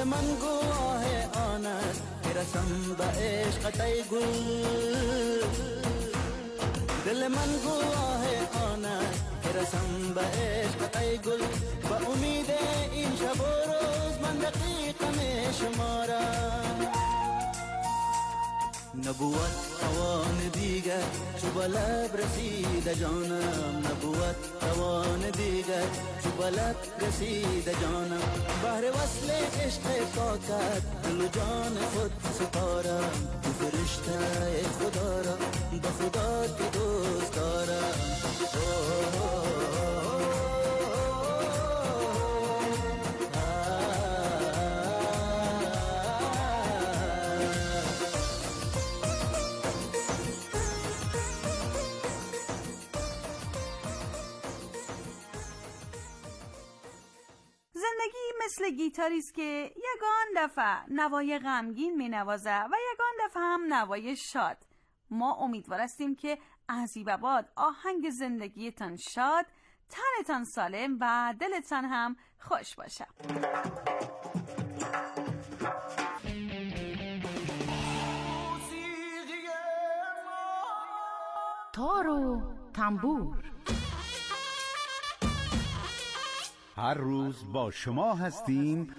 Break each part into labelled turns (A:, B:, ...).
A: من گواه آن است که رسم به عشقت ای گل. دل من گواه آن است که رسم به عشقت ای گل. با امید این شب و روز من دقیقه می شمارم. نبوت توان دیگر چو به لب رسیده جانم. نبوت توان دیگر چو به لب رسیده جانم. بهر وصل عشق پاکت دل و جان خود سپارم. تو فرشته خدا را به خدا که دوست دارم.
B: مثل گیتاری است که یگان دفعه نوای غمگین می‌نوازه و یگان دفعه هم نوای شاد. ما امیدوار هستیم که از این به بعد آهنگ زندگیتان شاد، تنتان سالم و دلتان هم خوش باشه.
C: تار و تنبور
D: هر روز با شما هستیم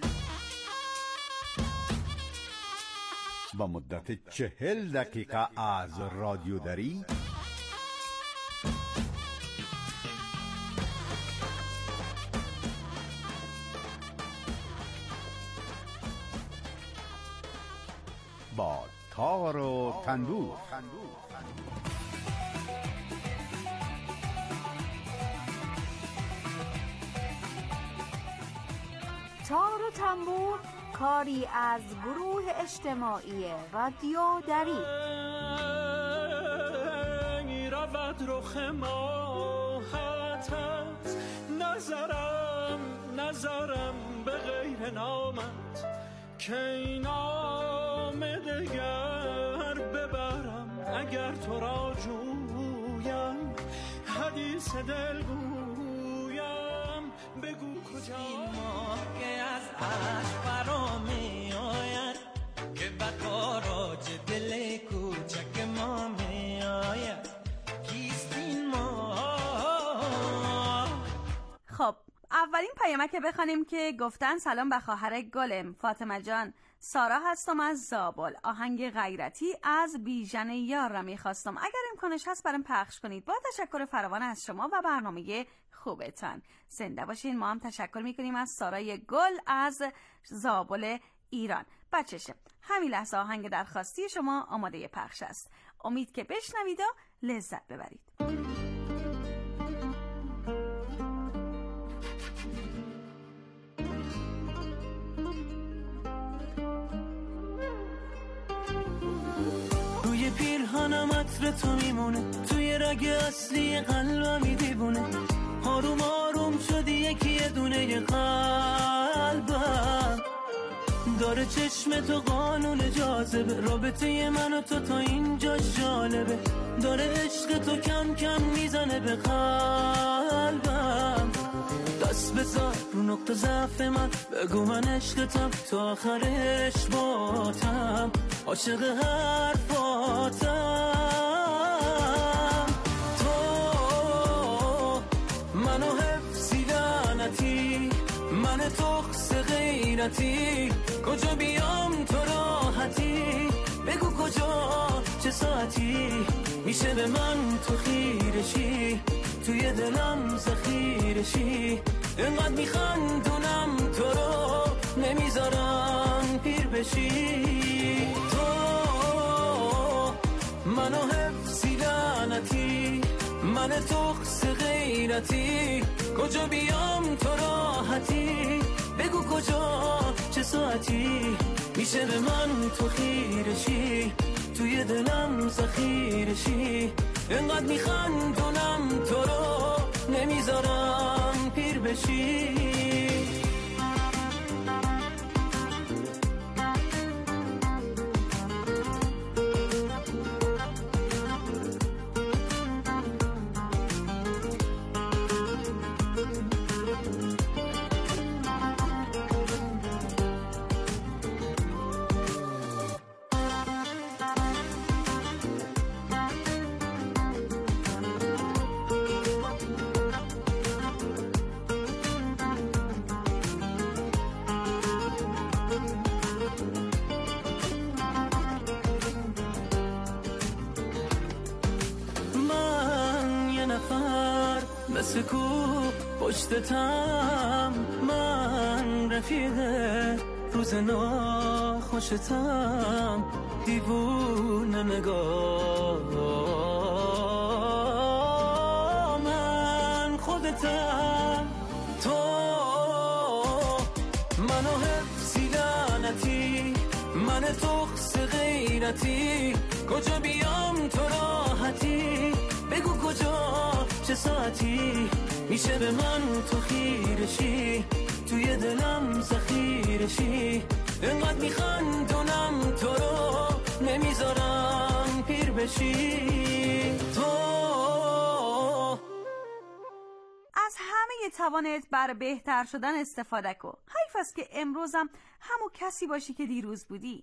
D: با مدت 40 دقیقه از رادیو دری با تار و تنبور.
C: تار و تنبور کاری از گروه اجتماعی رادیو دری.
E: رود رخ ماهت از نظرم به غیر نامت که این نام دگر ببرم. اگر تو را جویم حدیث دل گویم بگو کجا این ماه که از عشق برا می آید که بکاراج دل کوچک ما می آید. کیست این ماه؟
B: خب اولین پیامک که بخوانیم که گفتن سلام به خواهر گلم فاطمه جان، سارا هستم از زابل. آهنگ غیرتی از بیژن یار را میخواستم، اگر امکانش هست برام پخش کنید. با تشکر فراوان از شما و برنامه خوبتان. زنده باشین. ما هم تشکر میکنیم از سارای گل از زابل ایران. بچشه همین لحظه آهنگ درخواستی شما آماده پخش است. امید که بشنوید و لذت ببرید.
E: روی پیرهنم عطر تو میمونه، توی رگ اصلی قلبم دیوونه. آروم آروم شدی یکی دونه قلبم. داره چشم تو قانون جاذبه، رابطه من و تو تا اینجا جالبه. داره عشق تو کم کم میزنه به قلبم. دست بذار رو نقطه ضعف من، بگو من عشقتم تا آخرش باتم. عاشق حرفاتم. تو منو حفظی لعنتی، من تخص غیرتی. کجا بیام تو راحتی، بگو کجا چه ساعتی. میشه به من تو خیرشی، توی دلم ذخیرشی. انقدر میخندونم تو رو، نمیذارم پیر بشی. تو منو حفظی لعنتی، من تخص غیرتی. کجا بیام تو راحتی، بگو کجا چه ساعتی. میشه به من تو خیرشی، توی دلم ذخیرشی. انقدر میخندونم تو رو، نمیذارم پیر بشی. سکو پشتتم، من رفیق روز ناخوشتم، دیوونه نگاه من خودتم. تو منو حفظی لعنتی، من تخص غیرتی، کجا بیام تو راحتی، بگو کجا چه ساعتی، میشه به من تو خیرشی، توی دلم ذخیرشی، انقدر میخندونم تو رو نمیذارم پیر بشی. تو
B: از همه توانت بر بهتر شدن استفاده کن. حیف است که امروزم همون کسی باشی که دیروز بودی.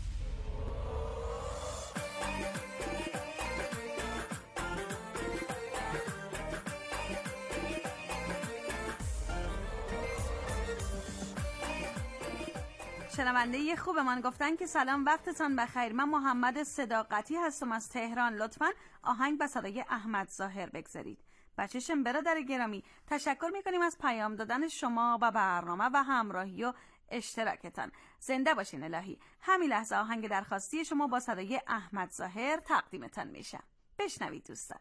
B: شنونده خوب من گفتن که سلام وقتتان بخیر، من محمد صداقتی هستم از تهران، لطفاً آهنگ به صدای احمد ظاهر بگذارید. بچه‌شم برادر گرامی، تشکر میکنیم از پیام دادن شما و برنامه و همراهی و اشتراکتان. زنده باشین الهی. همین لحظه آهنگ درخواستی شما با صدای احمد ظاهر تقدیمتان میشه. بشنوید دوستان.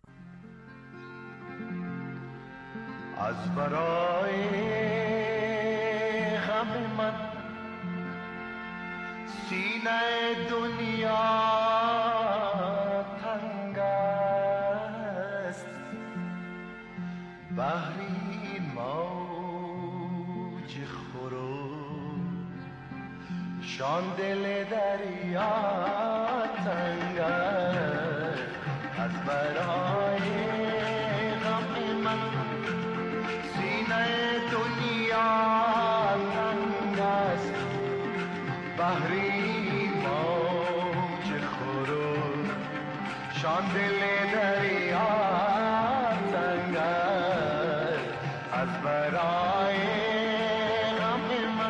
F: از برای غم من سینه دنیا تنگ است، بحری موج خروش شان دل دریا تنگ است. از برای غم من سینه دنیا تنگ است، بحری شان دل دریا تنگ است. از برای غم من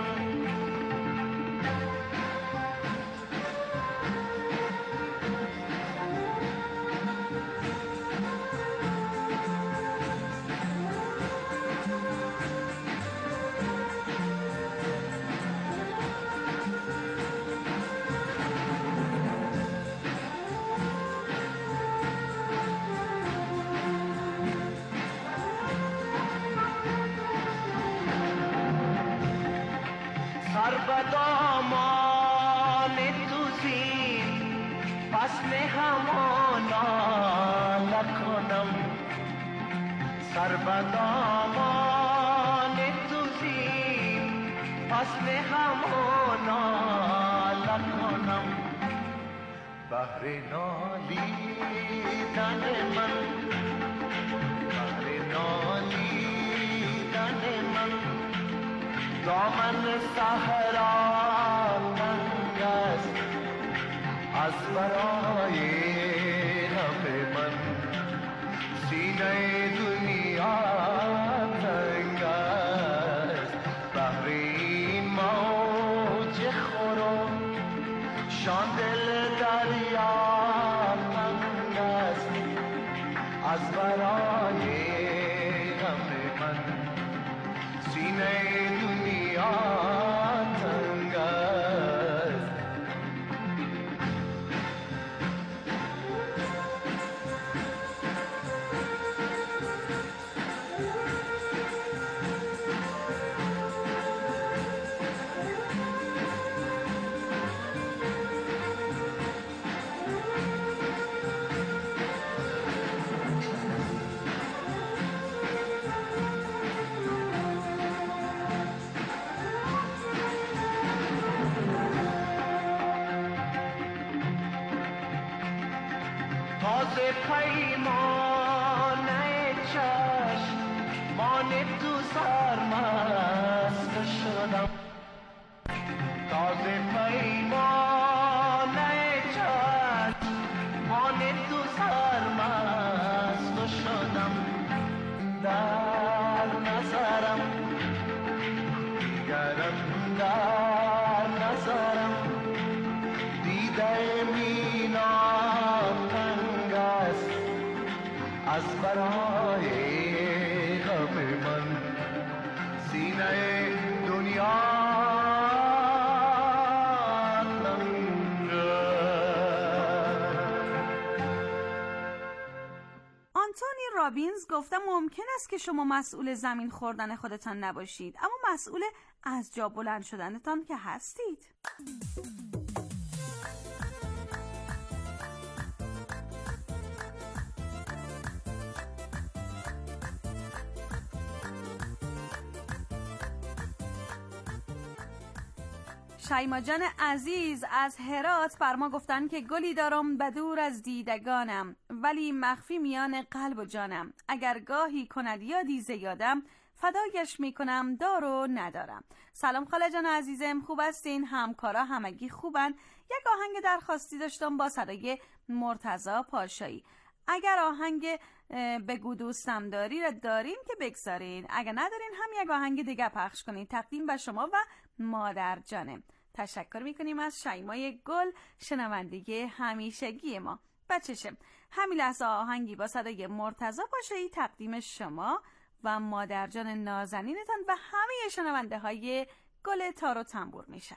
F: دامان تو زیر فصل همانا نکنم، سر به دامان تو زیر فصل همانا نکنم، بهر نالیدن من، بهر نالیدن من دامن صحرا تنگ است. از برای غم من سینه دنیا تنگ است، بحر این موج خروش شان دل دریا تنگ است. از برای غم من سینه دنیا تنگ است. تازه پیمانه چشمان تو سرمست شدم، تازه پیمانه چشمان تو سرمست شدم، در نظرم دیگرم در نظرم دیده مینا تنگ است. از برای
B: رابینز گفته ممکن است که شما مسئول زمین خوردن خودتان نباشید، اما مسئول از جا بلند شدنتان که هستید. شیما جان عزیز از هرات بر ما گفتن که گلی دارم بدور از دیدگانم، ولی مخفی میان قلب و جانم. اگر گاهی کند یادی ز یادم، فدایش میکنم دار و ندارم. سلام خاله جان عزیزم، خوب هستین؟ همکارا همگی خوبن؟ یک آهنگ درخواستی داشتم با صدای مرتضی پاشایی. اگر آهنگ بگو دوستم داری را دارین که بگذارین، اگر ندارین هم یک آهنگ دیگه پخش کنین. تقدیم به شما و مادر جانم. تشکر میکنیم از شیمای گل، شنونده همیشگی ما. بچشم همین لحظه آهنگی با صدای مرتضی پاشایی تقدیم شما و مادر جان نازنینتان و همه شنونده های گل تار و تنبور میشه.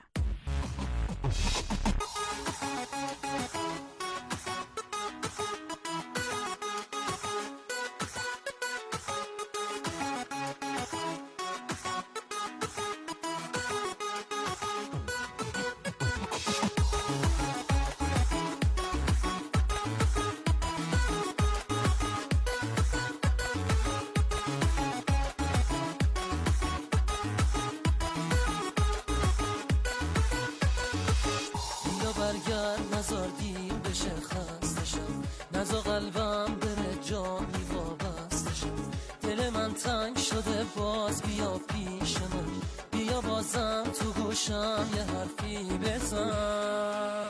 E: برگرد نزار دیر بشه خستشم، نزا قلبم بره جانی وابستشم. دل من تنگ شده باز بیا پیش من، بیا بازم تو گوشم یه حرفی بزن.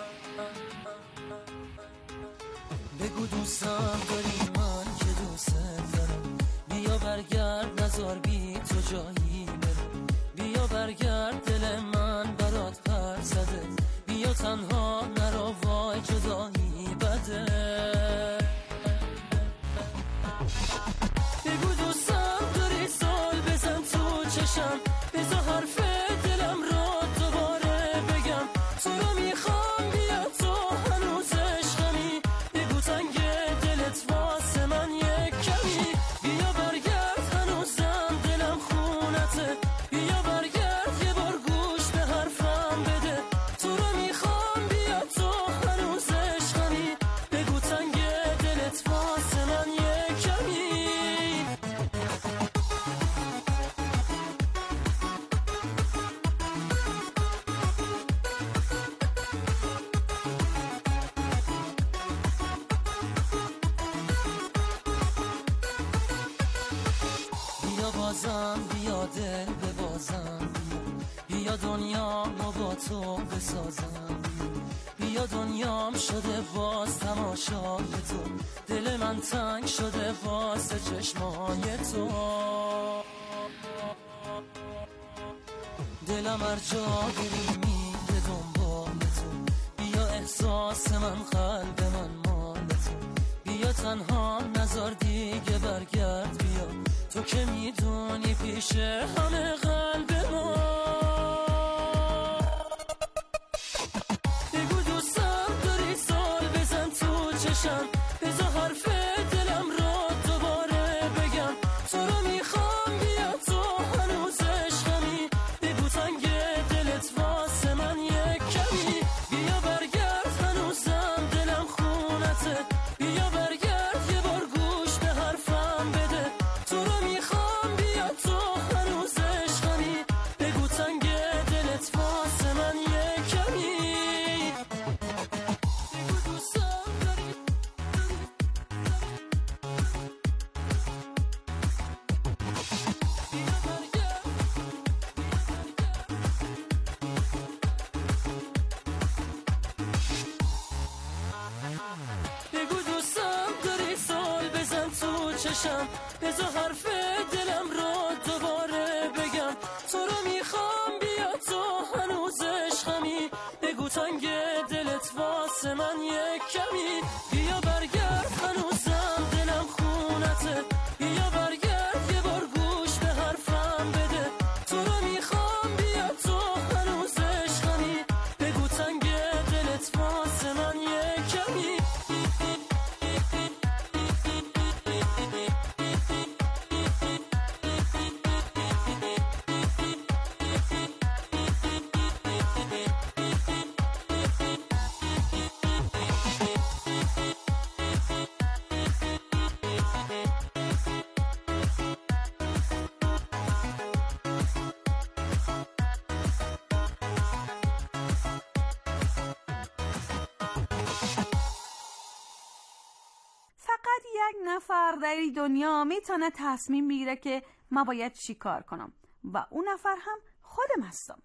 E: بگو دوستم داری من که دوست دارم، بیا برگرد نزار بی تو جایی برم. بیا برگرد دل من برات پر زده، بیا تنها نرو وای جدایی بده. بگو دوستم داری سال بزن تو چشم، بزا حرف دلم رو دوباره بگم. تو رو میخوام بیا تو هنوز عشقمی، بگو تنگ دلت واسه من یک کمی. بیا برگرد هنوزم دلم خونته، بیا برگرد یه بار گوش به حرفم بده. تو رو میخوام بیا تو هنوز عشقمی، بگو تنگ دلت واسه من یک کمی. بیا بازم بیا دل ببازم، بیا دنیام با تو بسازم. بیا دنیام شده باز تماشای تو، دل من تنگ شده واسه چشمای تو. دلم هر جا بری میره دنبال تو، بیا احساس من قلب من مال تو. بیا تنها نزار دیگه برگرد، بیا تو که میدونی پیش همه قلب ما. بگو دوستم داری سال بزن تو چشم، بزا حرف دلم رو دوباره بگم. تو رو میخوام بیا تو هنوز عشقمی، بگو تنگ دلت واسه من یک کمی. بیا برگرد هنوزم دلم خونته، بیا برگرد یه بار گوش به حرفم بده. تو رو میخوام بیا تو هنوز عشقمی، بگو تنگ دلت واسه من یک کمی. بگو دوستم داری بیا برگرد. بگو دوستم داری سال بزن تو چشم، بزا حرف دلم رو دوباره بگم. تو رو میخوام بیا تو هنوز عشقمی، بگو تنگ دلت واسه من یک کمی. بیا برگرد هنوزم دلم خونته، بیا برگرد یه بار گوش به حرفم بده. تو رو میخوام بیا تو هنوز عشقمی، بگو تنگ دلت واسه من یک کمی.
B: در این دنیا میتونه تصمیم بگیره که من باید چی کار کنم و اون نفر هم خودم هستم.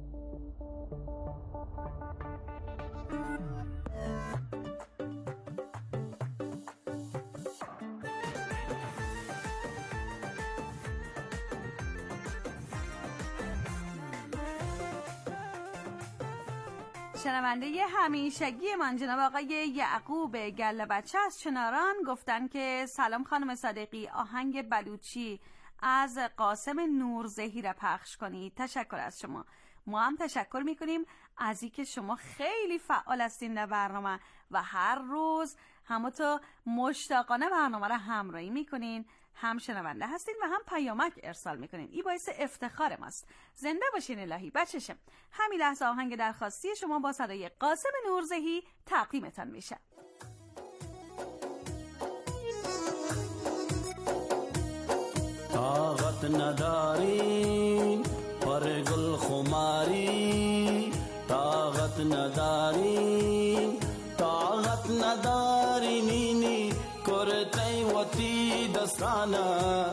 B: شنونده همیشگی من جناب آقای یعقوب گله بچه از چناران گفتن که سلام خانم صادقی، آهنگ بلوچی از قاسم نورزهی را پخش کنید. تشکر از شما. ما هم تشکر میکنیم از اینکه شما خیلی فعال هستین در برنامه و هر روز همونطور مشتاقانه برنامه را همراهی میکنین، هم شنونده هستین و هم پیامک ارسال میکنین. این باعث افتخار ماست. زنده باشین الهی بچشم. همین لحظه آهنگ درخواستی شما با صدای قاسم نورزهی تقدیمتان میشه.
E: طاقت ندارین پر گل خماری، طاقت ندارین، طاقت ندارینی کرتی وتی دستانا،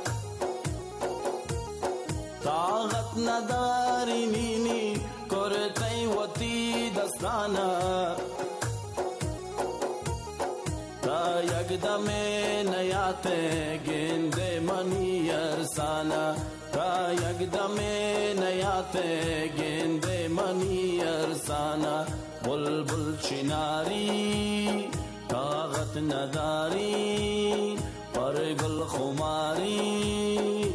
E: طاقت ندارینی کرتی وتی دستانا، تا یک دم نیات گند منی ارسانا، تا یک دم نیات گند منی ارسانا، بلبل چناری طاقت نداری پر گل خماری.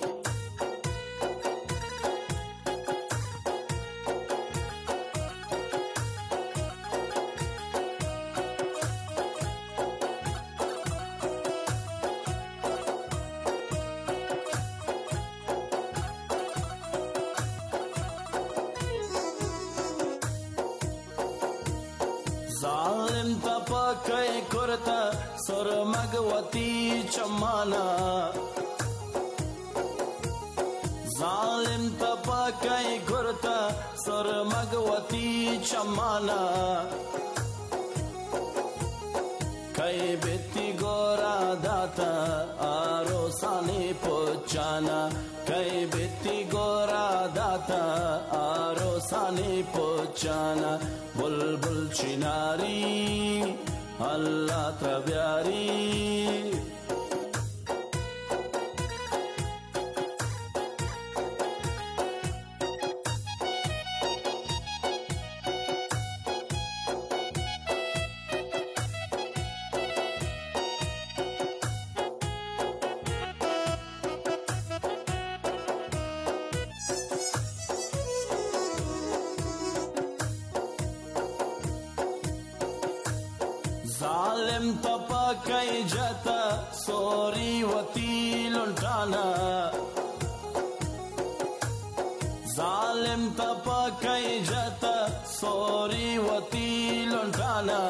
E: ظالم تپا کئی کرتا سرمگوتی چمانا، ظالم تپا کئی کرتا سرمگوتی چمانا، کئی بیتی گورا داتا آروسانی پوچانا، کئی بیتی گورا داتا آروسانی پوچانا، بلبل چناری اللہ تبیاری. ظالم تپا کئی جتا سوری وتی لنٹانا، ظالم تپا کئی جتا سوری وتی لنٹانا،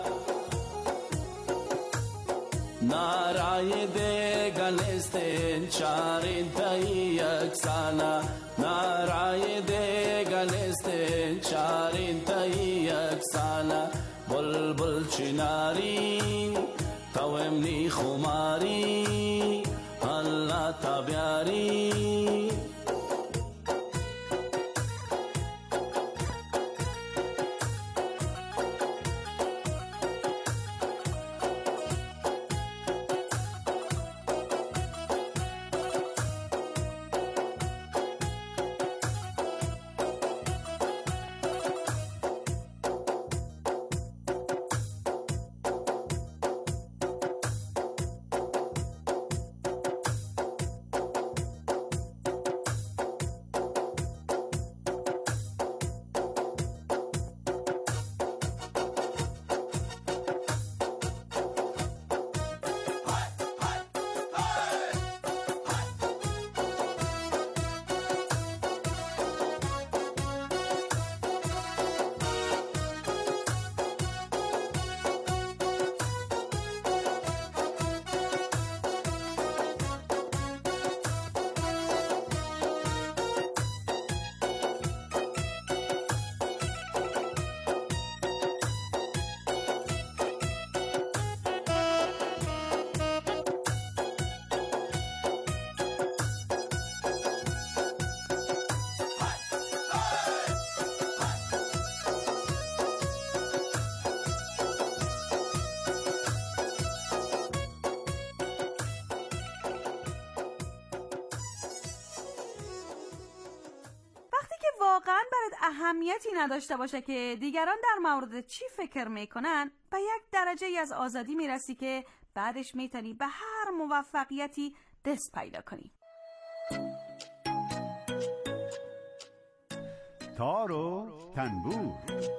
E: نارائ دے گنستین چارین تئی اکسانا، نارائ دے گنستین چارین تئی اکسانا، بلبل چناری تومنی خماری اللہ تابیاری.
B: واقعا برات اهمیتی نداشته باشه که دیگران در مورد چی فکر میکنن، به یک درجه از آزادی میرسی که بعدش میتونی به هر موفقیتی دست پیدا کنی.
D: تار و تنبور.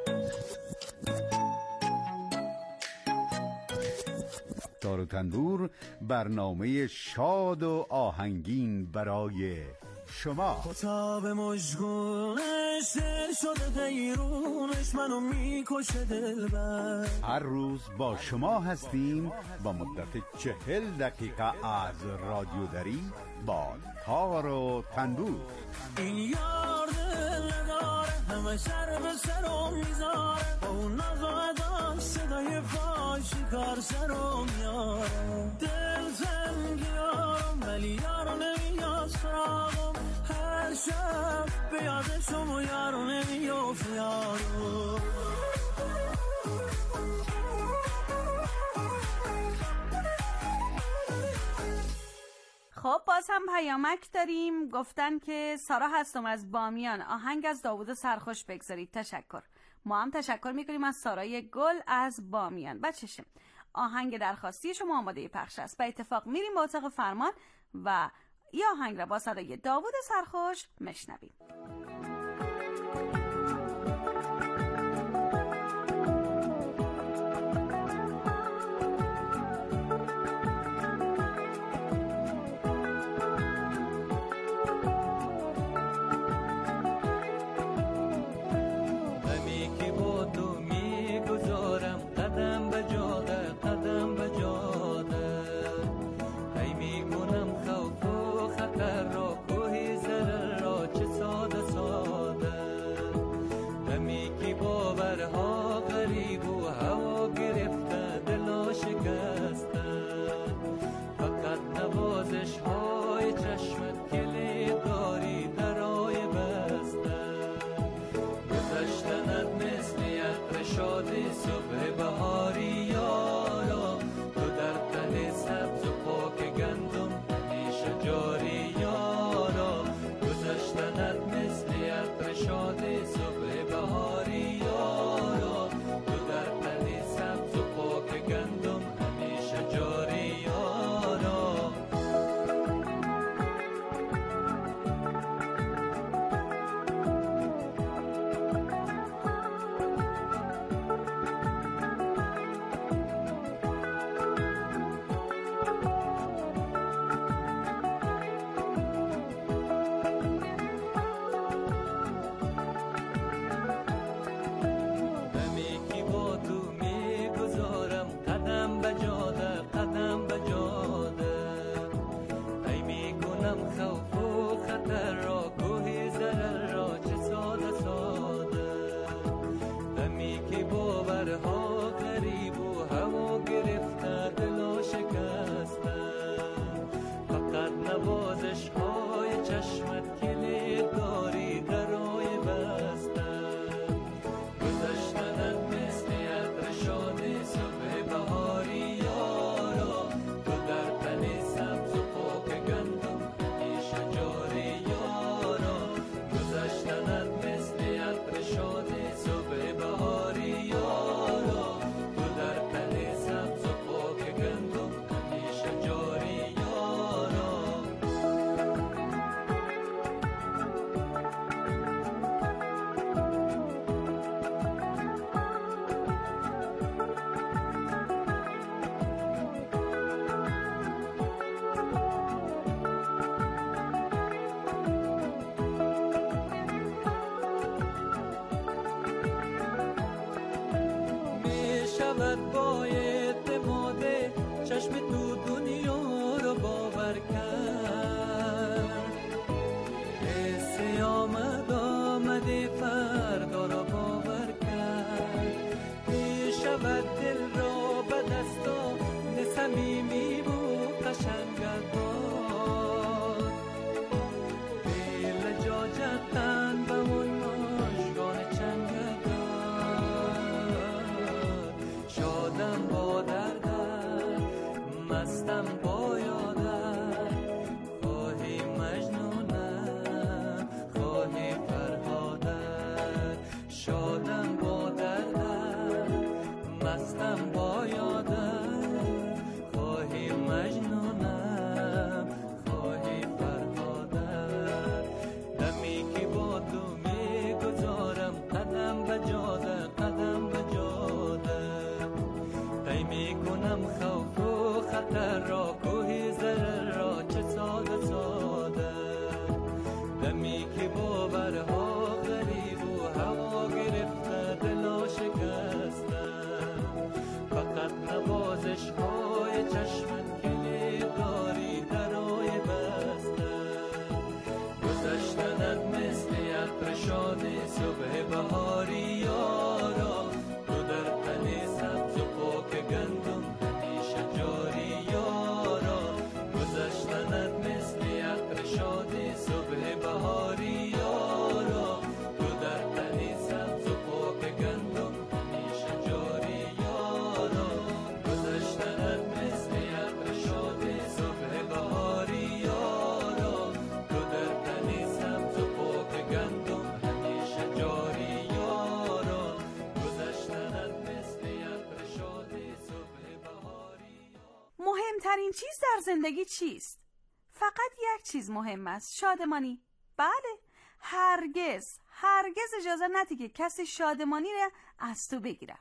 D: تار و تنبور برنامه شاد و آهنگین برای شما.
E: خطاب مشغولش دل شده دیرونش منو میکشه دلبر.
D: هر روز با شما هستیم با مدت 40 دقیقه از رادیو دری با تار و تنبور.
E: این یار دل نداره همه سر به سرم میذاره، با اون نزاده صدای فاشی کار سرم میاره. دل زنگیارم ولی یارو نمیاد سراغم، هر شب به یادشم و یارو نمیافت یارو.
B: خب باز هم پیامک داریم، گفتن که سارا هستم از بامیان، آهنگ از داوود سرخوش بگذارید. تشکر. ما هم تشکر میکنیم از سارای گل از بامیان. بچشم آهنگ درخواستی شما آماده پخش است. به اتفاق میریم با اتاق فرمان و این آهنگ را با صدای داوود سرخوش مشنویم.
E: شاد
B: مهمترین چیز در زندگی چیست؟ فقط یک چیز مهم است، شادمانی. بله، هرگز اجازه ندی که کسی شادمانی را از تو بگیره.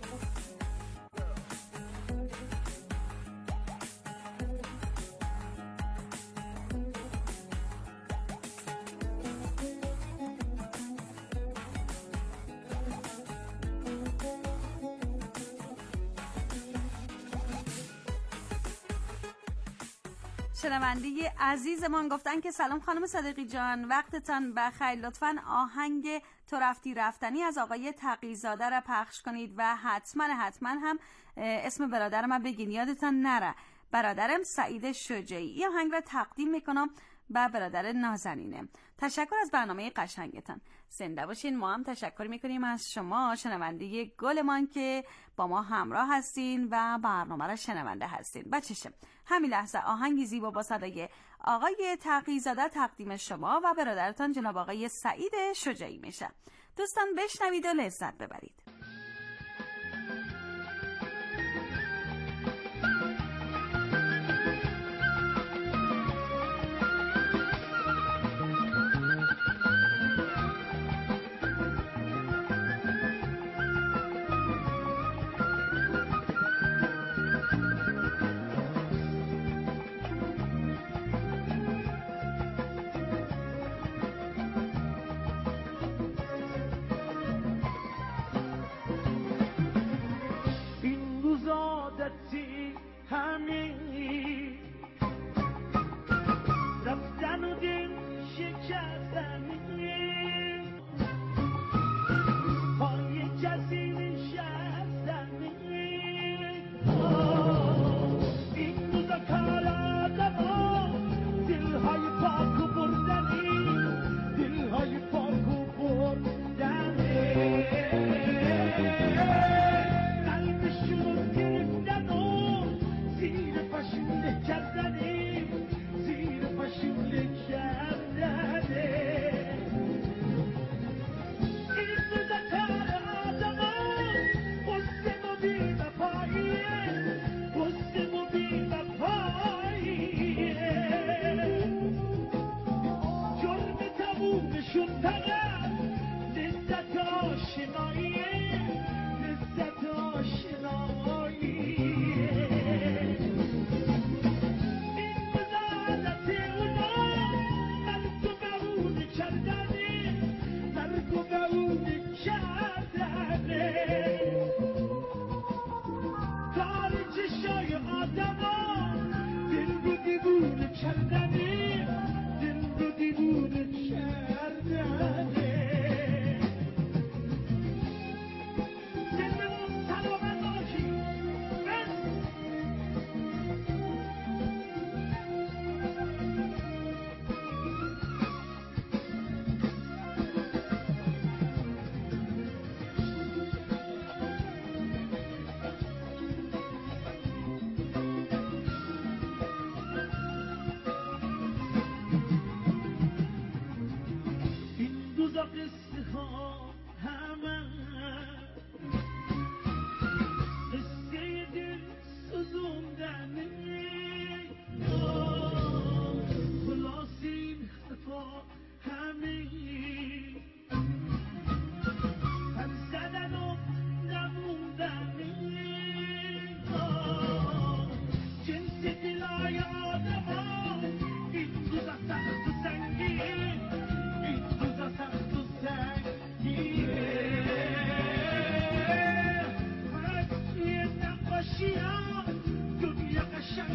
B: شنونده عزیزمان گفتن که سلام خانم صادقی جان، وقتتان بخیر، لطفاً آهنگ تو رفتی رفتنی از آقای تقی‌زاده را پخش کنید و حتما هم اسم برادرم رو بگین، یادتان نره، برادرم سعید شجاعی. این آهنگ را تقدیم میکنم به برادر نازنینه. تشکر از برنامه قشنگتان، زنده باشین. ما هم تشکر میکنیم از شما شنونده گلمان که با ما همراه هستین و برنامه را شنونده هستین. بچشه همین لحظه آهنگی زیبا با صدای آقای تقی‌زاده تقدیم شما و برادرتان جناب آقای سعید شجاعی میشه. دوستان بشنوید و لذت ببرید.
G: دنیا قشنگ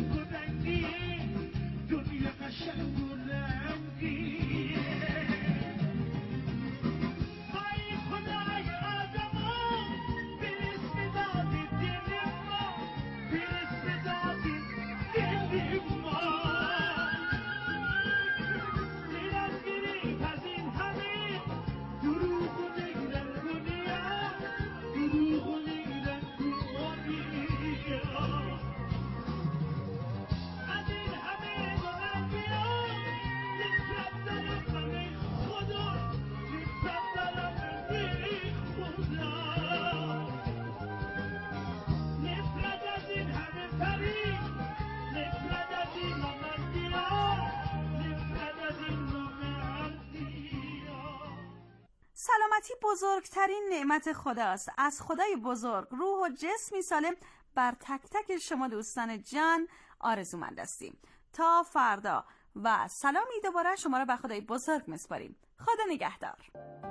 B: سلامتی بزرگترین نعمت خداست. از خدای بزرگ روح و جسمی سالم بر تک تک شما دوستان جان آرزومند هستیم. تا فردا و سلامی دوباره شما را به خدای بزرگ میسپاریم. خدا نگهدار.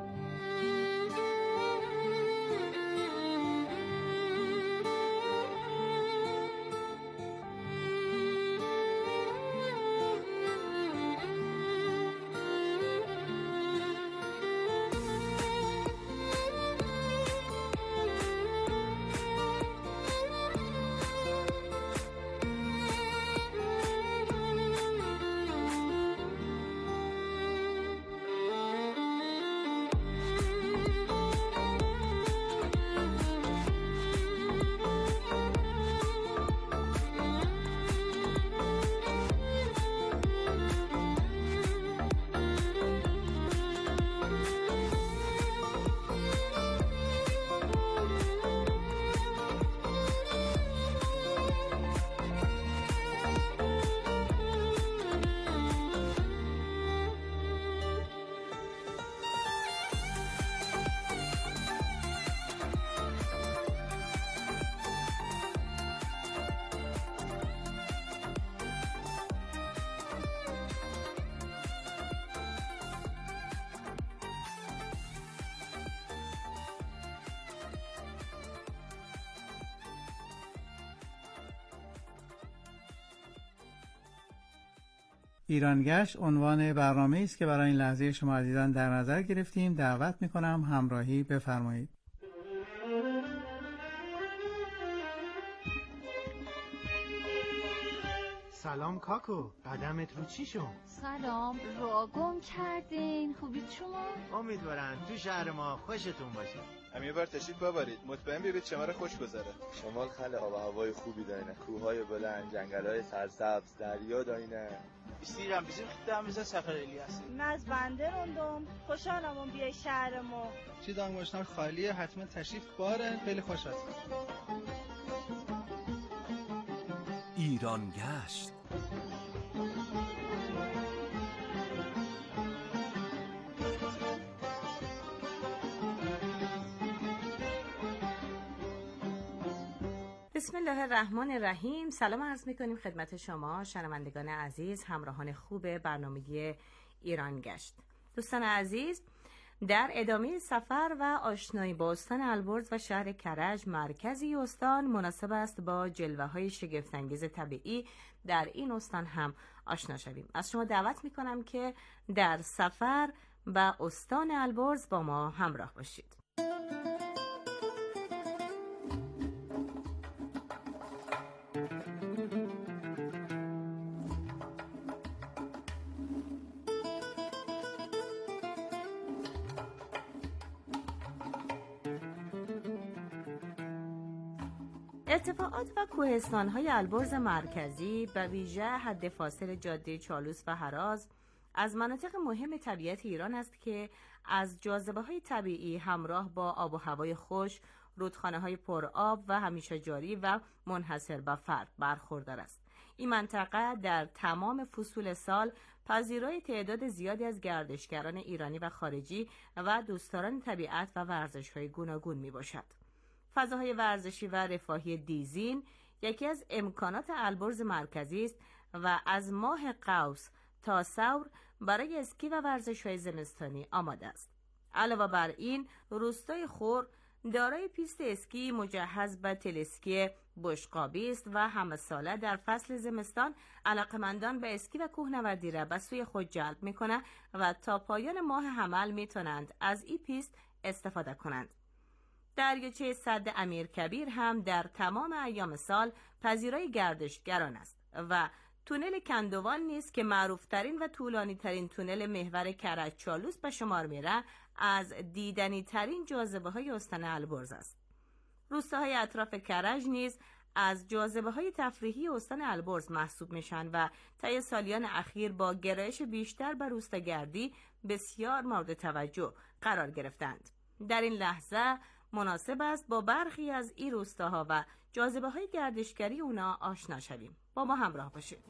G: ایرانگشت عنوان برنامه است که برای این لحظه شما عزیزان در نظر گرفتیم. دعوت میکنم همراهی بفرمایید.
H: سلام کاکو، قدمت رو چی شد؟
C: سلام، رو گم کردین. خوبید شما؟
H: امیدوارم تو شهر ما خوشتون باشه.
I: یه بار تشریف ببرید، مطمئن بیارید شما خوش گذره. شمال خیلی آب و هوای خوبی داره، کوههای بلند، جنگل‌های سرسبز، دریا داینه.
J: بیستیرم bizim خدامıza سفر الیاس.
K: از بنده روندم، خوشحالم بیای شهر ما.
J: چی دانگوشتار خالیه، حتما تشریف باره، خیلی خوش هستم.
L: ایرانگشت.
M: بسم الله الرحمن الرحیم. سلام عرض میکنیم خدمت شما شنوندگان عزیز، همراهان خوب برنامه ایرانگشت. دوستان عزیز، در ادامه سفر و آشنایی با استان البرز و شهر کرج مرکزی استان، مناسب است با جلوه‌های شگفت‌انگیز طبیعی در این استان هم آشنا شویم. از شما دعوت میکنم که در سفر و استان البرز با ما همراه باشید. ارتفاعات و کوهستان‌های البرز مرکزی به ویژه حد فاصل جاده چالوس و هراز از مناطق مهم طبیعت ایران است که از جاذبه‌های طبیعی همراه با آب و هوای خوش، رودخانه‌های پرآب و همیشه جاری و منحصر به فرد برخوردار است. این منطقه در تمام فصول سال پذیرای تعداد زیادی از گردشگران ایرانی و خارجی و دوستداران طبیعت و ورزش‌های گوناگون میباشد. فضاهای ورزشی و رفاهی دیزین یکی از امکانات البرز مرکزی است و از ماه قوس تا ثور برای اسکی و ورزش‌های زمستانی آماده است. علاوه بر این، روستای خور دارای پیست اسکی مجهز به تلسکی بشقابی است و همه ساله در فصل زمستان علاقمندان به اسکی و کوهنوردی را به سوی خود جلب می‌کند و تا پایان ماه حمل می‌توانند از این پیست استفاده کنند. دریاچه سد امیرکبیر هم در تمام ایام سال پذیرای گردشگران است و تونل کندوان نیز که معروفترین و طولانی ترین تونل محور کرج چالوس به شمار میره، از دیدنی ترین جاذبه های استان البرز است. روستاهای اطراف کرج نیز از جاذبه های تفریحی استان البرز محسوب میشن و طی سالیان اخیر با گرایش بیشتر به روستاگردی بسیار مورد توجه قرار گرفتند. در این لحظه مناسب است با برخی از این روستاها و جاذبه های گردشگری اونا آشنا شویم. با ما همراه باشید.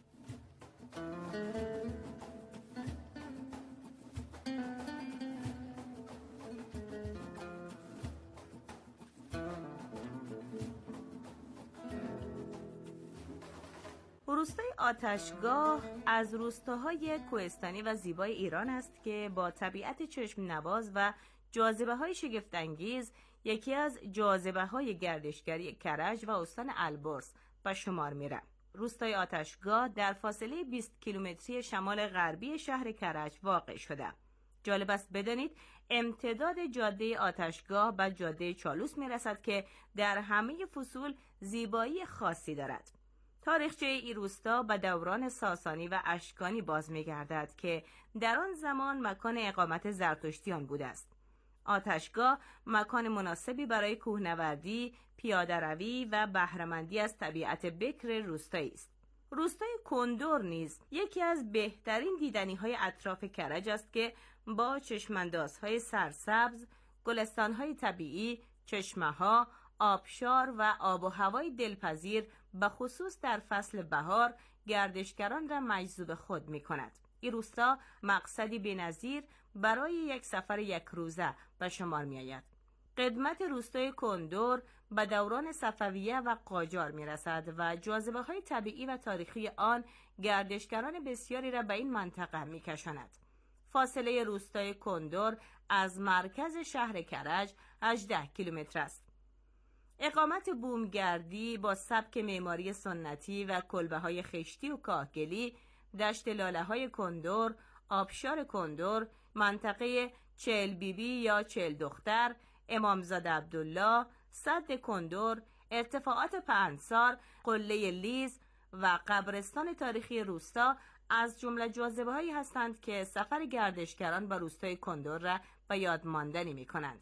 M: روستای آتشگاه از روستاهای کوهستانی و زیبای ایران است که با طبیعت چشم نواز و جاذبه‌های شگفت‌انگیز یکی از جاذبه‌های گردشگری کرج و استان البرز به شمار می‌رود. روستای آتشگاه در فاصله 20 کیلومتری شمال غربی شهر کرج واقع شده. جالب است بدانید امتداد جاده آتشگاه به جاده چالوس می‌رسد که در همه فصول زیبایی خاصی دارد. تاریخچه این روستا به دوران ساسانی و اشکانی باز می‌گردد که در آن زمان مکان اقامت زرتشتیان بوده است. آتشگاه مکان مناسبی برای کوهنوردی، پیاده‌روی و بهره‌مندی از طبیعت بکر روستایی است. روستای کندور نیز یکی از بهترین دیدنی‌های اطراف کرج است که با چشماندازهای سرسبز، گلستان‌های طبیعی، چشمه‌ها، آبشار و آب و هوای دلپذیر به خصوص در فصل بهار گردشگران را مجذوب خود می‌کند. این روستا مقصدی بی‌نظیر برای یک سفر یک روزه به شمار می‌آید. قدمت روستای کندور به دوران صفویه و قاجار می‌رسد و جاذبه‌های طبیعی و تاریخی آن گردشگران بسیاری را به این منطقه می‌کشاند. فاصله روستای کندور از مرکز شهر کرج 18 کیلومتر است. اقامت بومگردی با سبک معماری سنتی و کلبه‌های خشتی و کاهگلی، دشت لاله‌های کندور، آبشار کندور، منطقه چهل بیبی یا چهل دختر، امامزاده عبدالله، سد کندور، ارتفاعات پهنسار، قله لیز و قبرستان تاریخی روستا از جمله جاذبه‌هایی هستند که سفر گردشگران به روستای کندور را به یاد ماندنی می‌کنند.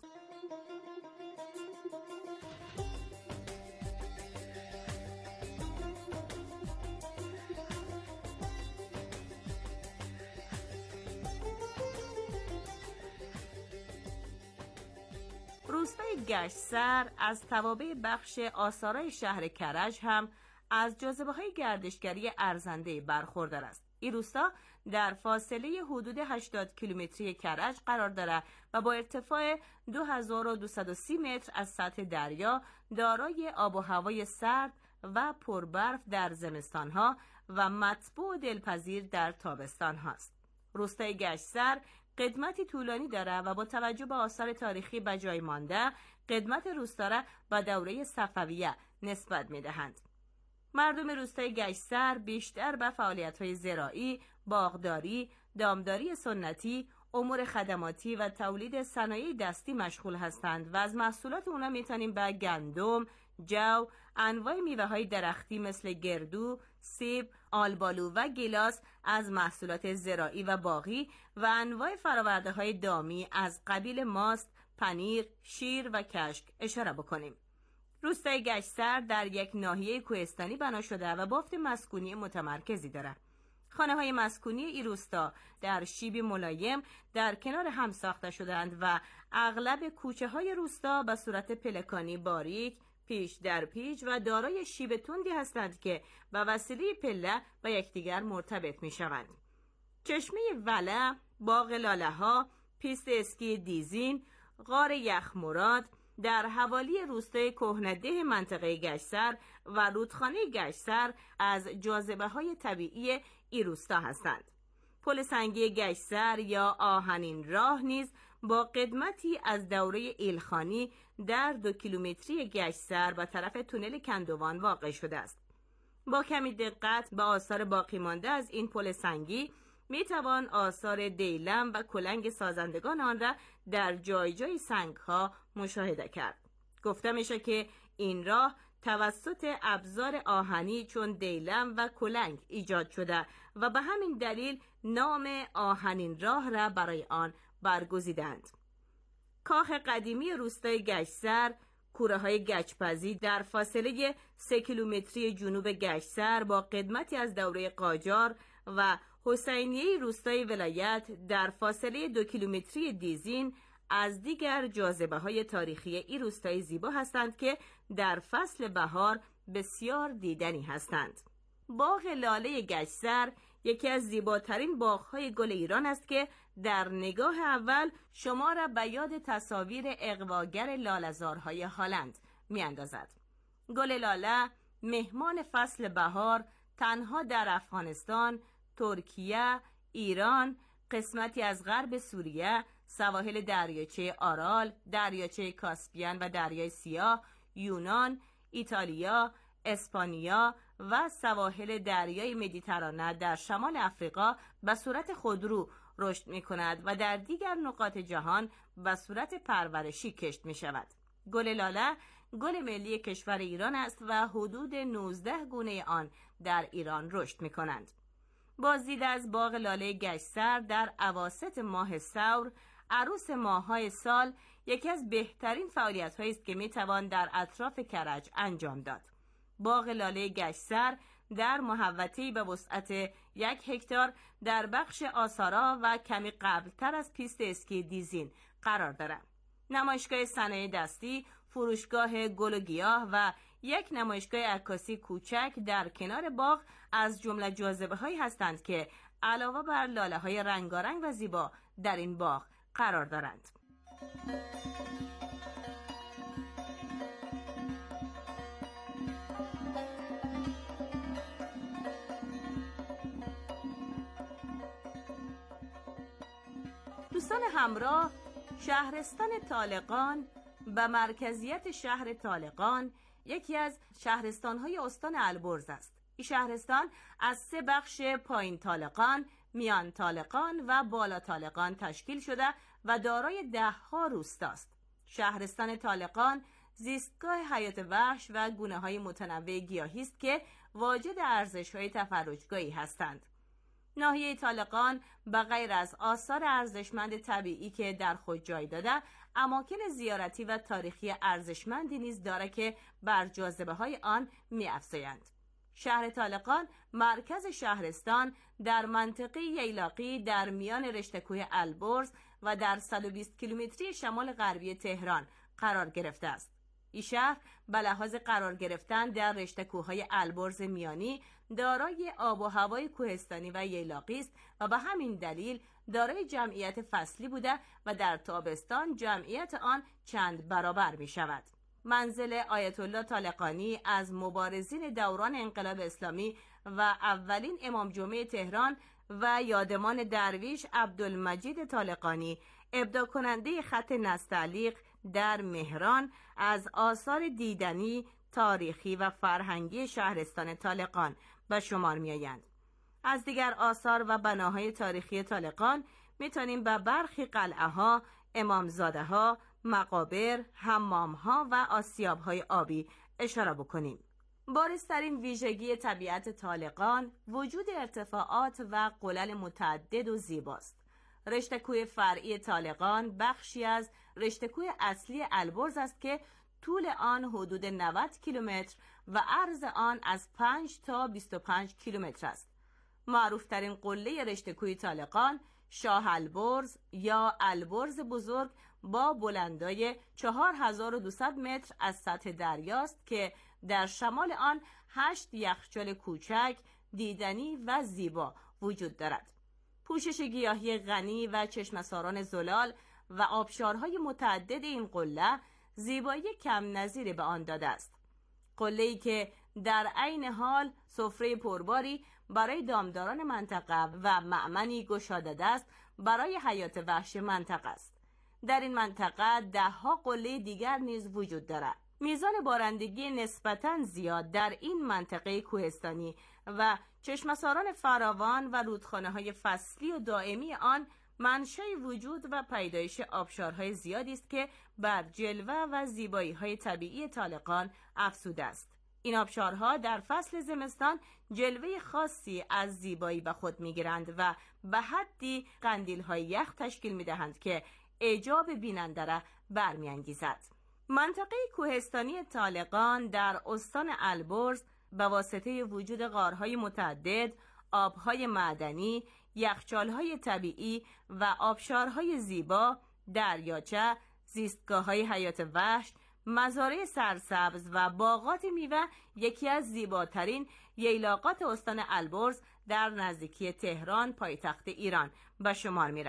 M: روستای گشتسر از توابع بخش آثارای شهر کرج هم از جاذبه‌های گردشگری ارزنده برخوردار است. این روستا در فاصله حدود 80 کیلومتری کرج قرار دارد و با ارتفاع 2230 متر از سطح دریا دارای آب و هوای سرد و پربرف در زمستان‌ها و مطبوع و دلپذیر در تابستان‌ها است. روستای گشتسر قدمتی طولانی دارد و با توجه به آثار تاریخی به جای مانده قدمت روستا را به دوره صفویه نسبت می‌دهند. مردم روستای گشتسر بیشتر به فعالیت‌های زراعی، باغداری، دامداری سنتی، امور خدماتی و تولید صنایع دستی مشغول هستند و از محصولات اونا میتونیم به گندم، جو، انواع میوه‌های درختی مثل گردو، سیب، آلبالو و گیلاس از محصولات زراعی و باغی و انواع فرآورده‌های دامی از قبیل ماست، پنیر، شیر و کشک اشاره بکنیم. روستای گشتسر در یک ناحیه کوهستانی بنا شده و بافت مسکونی متمرکزی دارد. خانه‌های مسکونی این روستا در شیبی ملایم در کنار هم ساخته شدند و اغلب کوچه‌های روستا به صورت پلکانی باریک، پیش در پیچ و دارای شیب تندی هستند که به وسیله پله به یکدیگر مرتبط می‌شوند. چشمه ولع، باغ لاله‌ها، پیست اسکی دیزین، غار یخمراد در حوالی روستای کهنده منطقه گشتسر و رودخانه گشتسر از جاذبه‌های طبیعی این روستا هستند. پل سنگی گشتسر یا آهنین راه نیز با قدمتی از دوره ایلخانی در 2 کیلومتری گشتسر به طرف تونل کندوان واقع شده است. با کمی دقت به آثار باقی مانده از این پل سنگی می توان آثار دیلم و کلنگ سازندگان آن را در جای جای سنگ ها مشاهده کرد. گفته میشه که این راه توسط ابزار آهنی چون دیلم و کلنگ ایجاد شده و به همین دلیل نام آهنین راه را برای آن برگزیدند. کاخ قدیمی روستای گشتسر، کوره های گچپزی در فاصله 3 کیلومتری جنوب گشتسر با قدمتی از دوره قاجار و حسینیه روستای ولایت در فاصله 2 کیلومتری دیزین از دیگر جاذبه‌های تاریخی این روستای زیبا هستند که در فصل بهار بسیار دیدنی هستند. باغ لاله گشتسر یکی از زیباترین باغ‌های گل ایران است که در نگاه اول شما را به یاد تصاویر اغواگر لاله‌زارهای هالند می‌اندازد. گل لاله مهمان فصل بهار تنها در افغانستان، ترکیه، ایران، قسمتی از غرب سوریه، سواحل دریاچه آرال، دریاچه کاسپیان و دریای سیاه، یونان، ایتالیا، اسپانیا و سواحل دریای مدیترانه در شمال افریقا به صورت خودرو رشد می کند و در دیگر نقاط جهان به صورت پرورشی کشت می شود. گل لاله گل ملی کشور ایران است و حدود 19 گونه آن در ایران رشد می کنند. بازدید از باغ لاله گشتسر در اواسط ماه ثور، عروس ماه‌های سال، یکی از بهترین فعالیت‌هایی است که می‌توان در اطراف کرج انجام داد. باغ لاله گشتسر در محوطه‌ای به وسعت 1 هکتار در بخش آسارا و کمی قبلتر از پیست اسکی دیزین قرار دارد. نمایشگاه صنایع دستی، فروشگاه گل و گیاه و یک نمایشگاه عکاسی کوچک در کنار باغ از جمله جاذبه‌هایی هستند که علاوه بر لاله‌های رنگارنگ و زیبا در این باغ قرار دارند. دوستان همراه، شهرستان طالقان به مرکزیت شهر طالقان یکی از شهرستان‌های استان البرز است. این شهرستان از 3 بخش پایین طالقان، میان طالقان و بالا طالقان تشکیل شده و دارای 10 روستاست. شهرستان طالقان زیستگاه حیات وحش و گونه‌های متنوع گیاهی است که واجد ارزش‌های تفرجگاهی هستند. ناحیه طالقان به غیر از آثار ارزشمند طبیعی که در خود جای داده، اماکن زیارتی و تاریخی ارزشمندی نیز دارد که بر جاذبه‌های آن می‌افزایند. شهر طالقان مرکز شهرستان در منطقه ییلاقی در میان رشته‌کوه البرز و در 120 کیلومتری شمال غربی تهران قرار گرفته است. این شهر به لحاظ قرار گرفتن در رشته‌کوه‌های البرز میانی دارای آب و هوای کوهستانی و ییلاقی است و به همین دلیل دارای جمعیت فصلی بوده و در تابستان جمعیت آن چند برابر می شود. منزل آیت الله طالقانی از مبارزین دوران انقلاب اسلامی و اولین امام جمعه تهران و یادمان درویش عبدالمجید طالقانی، ابداع کننده خط نستعلیق در مهران، از آثار دیدنی، تاریخی و فرهنگی شهرستان طالقان به شمار می آیند. از دیگر آثار و بناهای تاریخی طالقان میتونیم به برخی قلعه ها، امامزاده ها، مقابر، حمام ها و آسیاب های آبی اشاره بکنیم. بارزترین ویژگی طبیعت طالقان وجود ارتفاعات و قلل متعدد و زیباست. رشته‌کوه فرعی طالقان بخشی از رشته‌کوه اصلی البرز است که طول آن حدود 90 کیلومتر و عرض آن از 5 تا 25 کیلومتر است. معروفترین قله رشته‌کوه طالقان شاه البرز یا البرز بزرگ با بلندای 4200 متر از سطح دریاست که در شمال آن 8 یخچال کوچک، دیدنی و زیبا وجود دارد. پوشش گیاهی غنی و چشمه‌ساران زلال و آبشارهای متعدد این قله زیبایی کم نظیری به آن داده است. قله‌ای که در عین حال سفره پرباری برای دامداران منطقه و مأمنی گشاده است برای حیات وحش منطقه است. در این منطقه 10 قله دیگر نیز وجود دارد. میزان بارندگی نسبتاً زیاد در این منطقه کوهستانی و چشمه‌ساران فراوان و رودخانه‌های فصلی و دائمی آن منشأ وجود و پیدایش آبشارهای زیادی است که بر جلوه و زیبایی‌های طبیعی طالقان افزوده است. این آبشارها در فصل زمستان جلوه خاصی از زیبایی به خود می‌گیرند و به حدی قندیل‌های یخ تشکیل می‌دهند که اعجاب بیننده را برمی‌انگیزد. منطقه کوهستانی طالقان در استان البرز به واسطه وجود غارهای متعدد، آبهای معدنی، یخچالهای طبیعی و آبشارهای زیبا، دریاچه، زیستگاه‌های حیات وحش، مزارع سرسبز و باغات میوه یکی از زیباترین ییلاقات استان البرز در نزدیکی تهران پایتخت ایران به شمار می رود.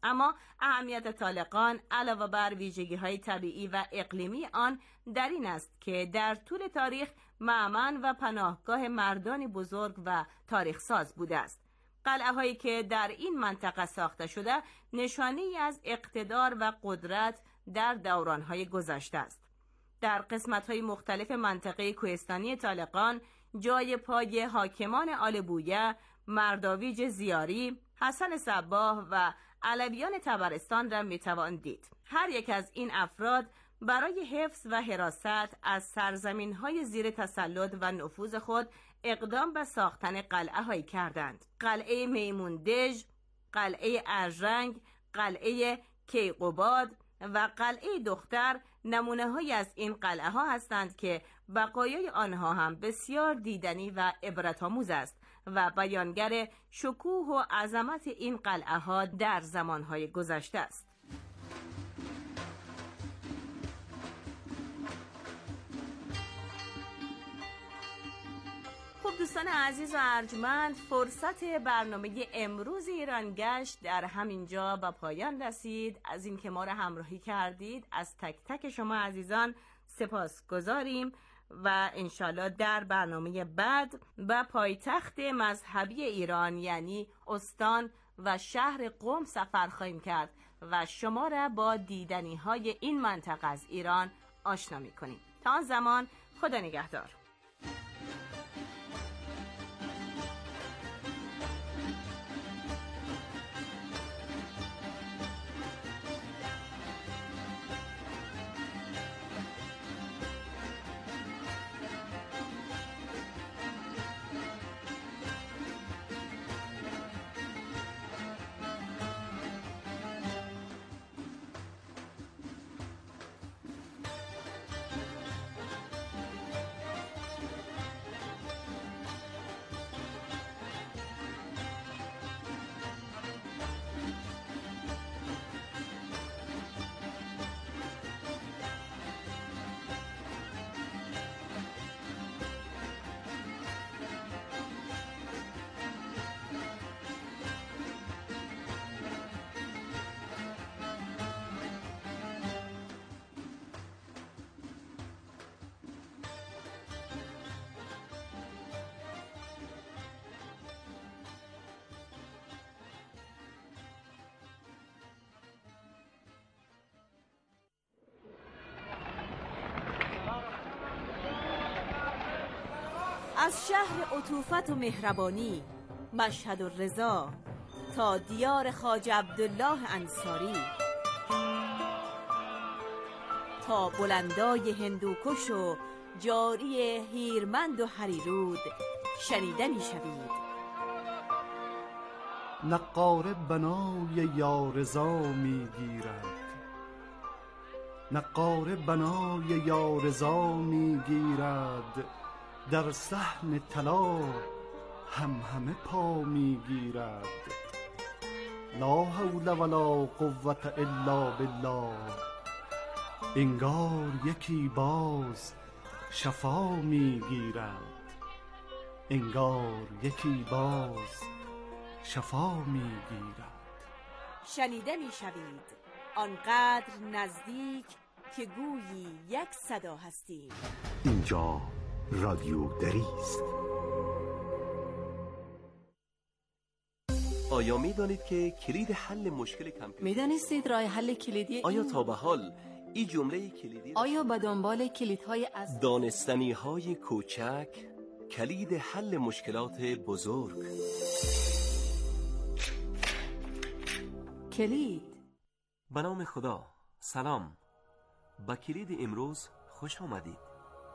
M: اما اهمیت طالقان علاوه بر ویژگی‌های طبیعی و اقلیمی آن در این است که در طول تاریخ مأمن و پناهگاه مردانی بزرگ و تاریخ ساز بوده است. قلعه‌هایی که در این منطقه ساخته شده نشانه‌ای از اقتدار و قدرت در دوران‌های گذشته است. در قسمت‌های مختلف منطقه کوهستانی طالقان جای پای حاکمان آل بویه، مرداویج زیاری، حسن صباح و علویان طبرستان را میتوان دید. هر یک از این افراد برای حفظ و حراست از سرزمین‌های زیر تسلط و نفوذ خود اقدام به ساختن قلعه‌هایی کردند. قلعه میموندژ، قلعه ارژنگ، قلعه کیقوباد و قلعه دختر نمونه‌هایی از این قلعه‌ها هستند که بقایای آنها هم بسیار دیدنی و عبرت‌آموز است و بیانگر شکوه و عظمت این قلعه‌ها در زمانهای گذشته است. خب دوستان عزیز و ارجمند، فرصت برنامه امروز ایرانگشت در همینجا به پایان رسید. از این که ما را همراهی کردید از تک تک شما عزیزان سپاس گذاریم و انشالله در برنامه بعد به پایتخت مذهبی ایران یعنی استان و شهر قم سفر خواهیم کرد و شما را با دیدنی های این منطقه از ایران آشنا می کنیم. تا آن زمان خدا نگهدار. از شهر عطوفت و مهربانی مشهد و رضا تا دیار خواجه عبدالله انصاری، تا بلندای هندوکش و جاری هیرمند و هریرود شنیده می شوید.
L: نقاره بنای یارضا می گیرد، نقاره بنای یارضا می گیرد، در صحن طلا همه پا می گیرد. لا حول ولا قوة الا بالله، انگار یکی باز شفا می گیرد، انگار یکی باز شفا می گیرد.
M: شنیده می شوید آنقدر نزدیک که گویی یک صدا هستیم.
D: اینجا رادیو دری است.
N: آیا می‌دانید که کلید حل مشکل کامپیوتر؟
O: می‌دانستید راه حل کلیدی
N: آیا تا به حال این جمله کلیدی
O: آیا به دنبال کلیدهای از
N: دانستنی‌های کوچک کلید حل مشکلات بزرگ؟
O: کلید.
N: به نام خدا. سلام. با کلید امروز خوش آمدید.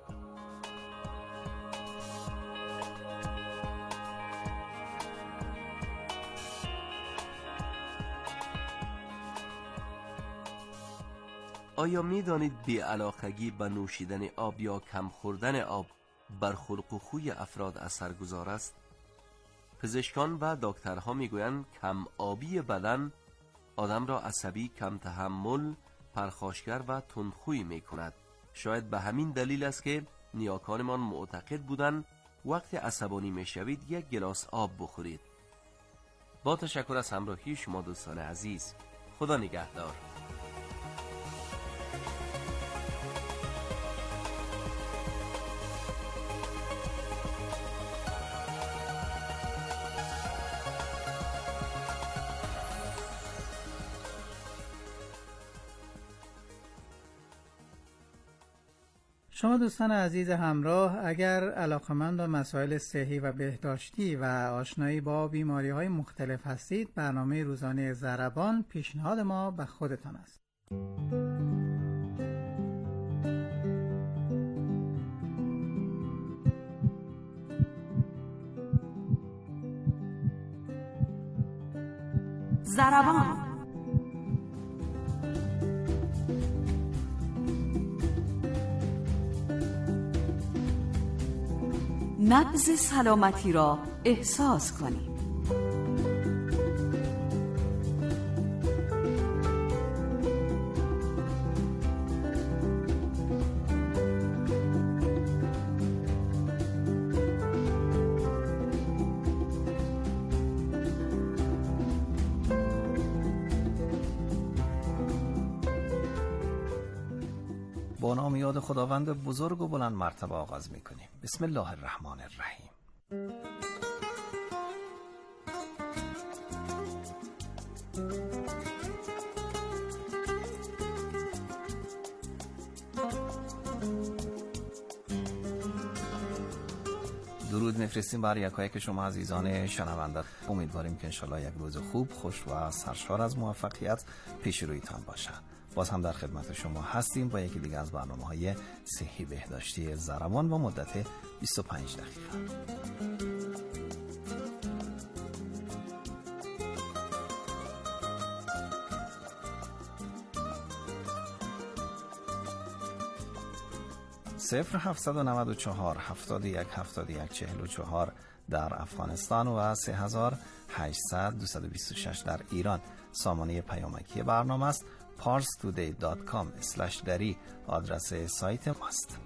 N: آیا می دانید بی‌علاقگی به نوشیدن آب یا کم خوردن آب بر خلق و خوی افراد اثرگذار است؟ پزشکان و دکترها می گویند کم آبی بدن آدم را عصبی، کم تحمل، پرخاشگر و تندخوی می کند. شاید به همین دلیل است که نیاکانمان معتقد بودند وقتی عصبانی می شوید یک گلاس آب بخورید. با تشکر از همراهی شما دوستان عزیز. خدا نگهدار.
G: شما دوستان عزیز همراه، اگر علاقمند به مسائل صحی و بهداشتی و آشنایی با بیماری‌های مختلف هستید، برنامه روزانه ضربان پیشنهاد ما به خودتان است.
B: ضربان. نبض سلامتی را احساس کنید.
P: با نام یاد خداوند بزرگ و بلند مرتبه آغاز می‌کنیم. بسم الله الرحمن الرحیم. درود میفرستیم بر یکایک شما عزیزان شنونده. امیدواریم که انشالله یک روز خوب، خوش و سرشار از موفقیت پیش رویتان باشد. باز هم در خدمت شما هستیم با یکی دیگه از برنامه‌های صحی بهداشتی ضربان و مدت 25 دقیقه. صفر 794 71 71 44 در افغانستان و 3800 226 در ایران سامانه پیامکی برنامه است. parstoday.com/dari آدرس سایت ماست.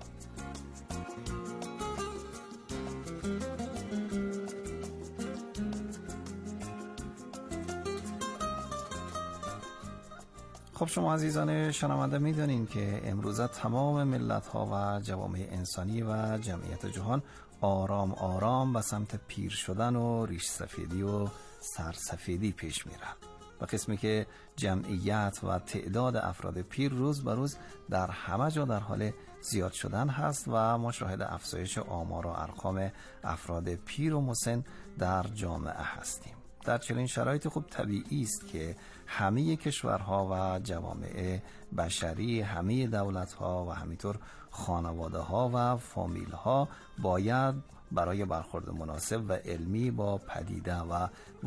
P: خب شما عزیزان شنونده میدونین که امروزه تمام ملت‌ها و جوامع انسانی و جمعیت جهان آرام آرام به سمت پیر شدن و ریش سفیدی و سرسفیدی پیش میرن. و قسمی که جمعیت و تعداد افراد پیر روز به روز در همه جا در حال زیاد شدن هست و ما شاهد افزایش آمار و ارقام افراد پیر و مسن در جامعه هستیم. در چنین شرایط خوب طبیعی است که همه کشورها و جوامع بشری، همه دولت‌ها و همینطور خانواده‌ها و فامیل‌ها باید برای برخورد مناسب و علمی با پدیده و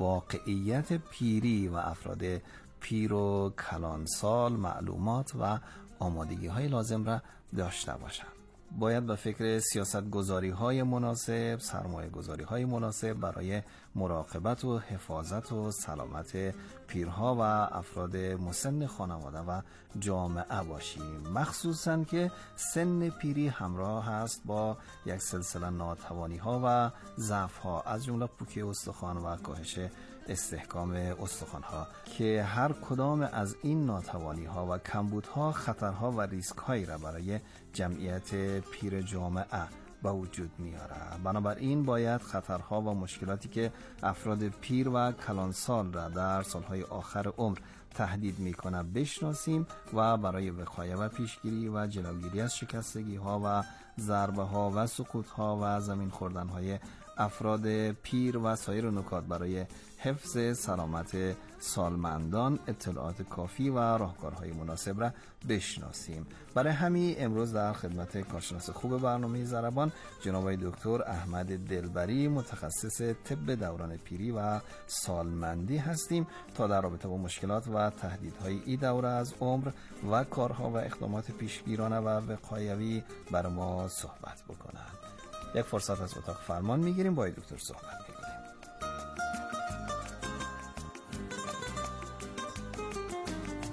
P: واقعیت پیری و افراد پیر و کلانسال معلومات و آمادگی‌های لازم را داشته باشند. باید به فکر سیاست‌گذاری‌های مناسب، سرمایه‌گذاری‌های مناسب برای مراقبت و حفاظت و سلامت پیرها و افراد مسن خانواده و جامعه باشیم، مخصوصاً که سن پیری همراه است با یک سلسله ناتوانی‌ها و ضعف‌ها از جمله پوکی استخوان و کاهش استحکام استخوان‌ها که هر کدام از این ناتوانی‌ها و کمبودها خطرها و ریسک‌هایی را برای جمعیت پیر جامعه به وجود میاره. بنابراین باید خطرها و مشکلاتی که افراد پیر و کلانسال را در سالهای آخر عمر تهدید میکنه بشناسیم و برای وقایه و پیشگیری و جلوگیری از شکستگی ها و ضربه ها و سقوط ها و زمین خوردن های افراد پیر و سایر نکات برای حفظ سلامت سالمندان اطلاعات کافی و راهکارهای مناسب را بشناسیم. برای همین امروز در خدمت کارشناس خوب برنامه ضربان جناب دکتر احمد دلبری متخصص طب دوران پیری و سالمندی هستیم تا در رابطه با مشکلات و تهدیدهای این دوره از عمر و کارها و اقدامات پیشگیرانه و وقایوی بر ما صحبت بکنند. یک فرصت از اتاق فرمان میگیریم با دکتر صحبت میکنیم.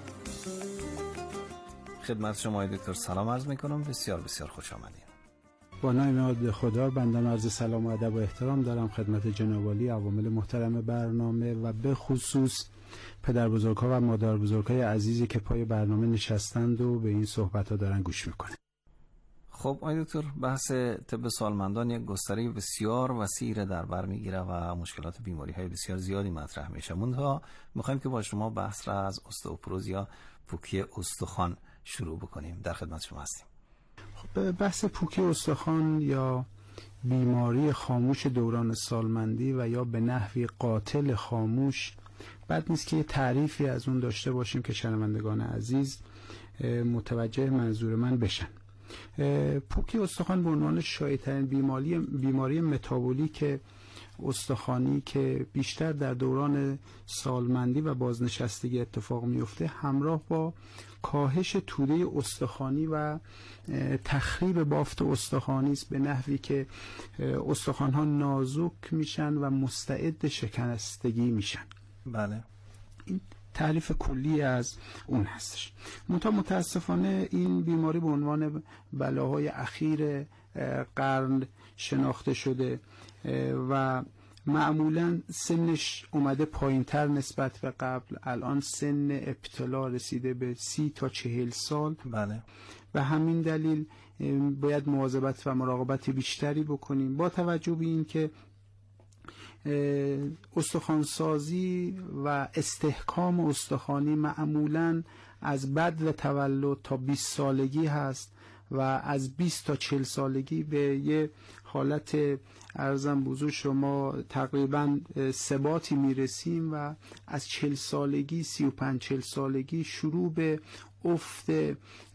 P: خدمت شما دکتر سلام عرض میکنم. بسیار بسیار خوش آمدید.
Q: با نام یاد خدا بندم عرض سلام و ادب و احترام دارم خدمت جناب عالی عوامل محترم برنامه و به خصوص پدر بزرگ‌ها و مادر بزرگ‌های عزیزی که پای برنامه نشستند و به این صحبت‌ها دارن گوش میکنن.
P: خب آقای دکتر، بحث طب سالمندان یک گستره بسیار وسیع در بر میگیره و مشکلات بیماری‌های بسیار زیادی مطرح میشه. منتها می‌خوایم که با شما بحث را از استئوپروز یا پوکی استخوان شروع بکنیم. در خدمت شما هستیم.
Q: خب بحث پوکی استخوان یا بیماری خاموش دوران سالمندی و یا به نحوی قاتل خاموش، بد نیست که یه تعریفی از اون داشته باشیم که شنوندگان عزیز متوجه منظور من بشن. پوکی استخوان به عنوان شایع‌ترین بیماری متابولیک استخوانی که بیشتر در دوران سالمندی و بازنشستگی اتفاق میفته، همراه با کاهش توده استخوانی و تخریب بافت استخوانی است، به نحوی که استخوان‌ها نازک میشن و مستعد شکستگی میشن.
P: بله،
Q: این تعریف کلی از اون هستش. متاسفانه این بیماری به عنوان بلاهای اخیر قرن شناخته شده و معمولا سنش اومده پایین‌تر نسبت به قبل. الان سن ابتلا رسیده به 30 تا 40 سال.
P: بله.
Q: و همین دلیل باید مواظبت و مراقبت بیشتری بکنیم، با توجه به این که استخوانسازی و استحکام استخوانی معمولاً از بدو تولد تا 20 سالگی هست و از 20 تا 40 سالگی به یه حالت عرضم بزرگ شما تقریباً ثباتی میرسیم و از 40 سالگی 35-40 سالگی شروع به افت